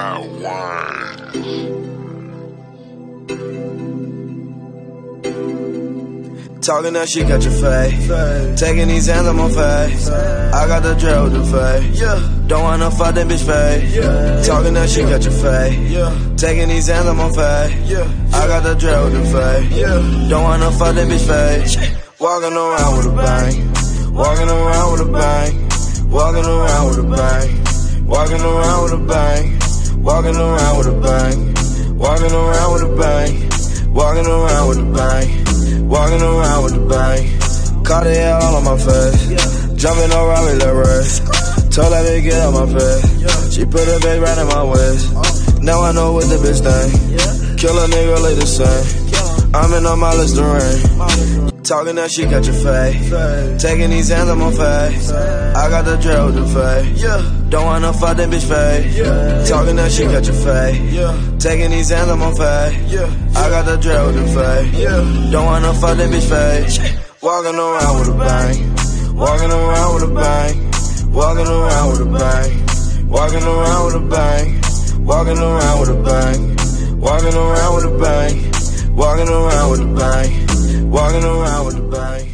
Talking that shit, got your face. Taking these hands on my face. I got the drill with the face. Don't wanna fuck that bitch face. Talking that shit, got your face. Taking these hands on my face. I got the drill with the face. Don't wanna fuck that bitch face. Walking around with a bang. Walking around with a bang. Walking around with a bang. Walking around with a bang. Walking around with a bang. Walking around with a bang. Walking around with a bang. Walking around with the bang. Caught it all on my face. Jumping around with that race. Told that bitch get out my face. She put her bitch right in my waist. Now I know what the bitch think. Kill a nigga like the same. I'm in on my list of rain. Talking that shit, got your face. Taking these hands on my face. I got the drill with the face. Don't wanna fuck that bitch face. Talking that shit, got your face. Taking these hands on my face. I got the drill with the face. Don't wanna fuck that bitch face. Walking around with a bang. Walking around with a bang. Walking around with a bang. Walking around with a bang. Walking around with a bang. Walking around with a bang. Walking around with a bang. Walking around with a bang.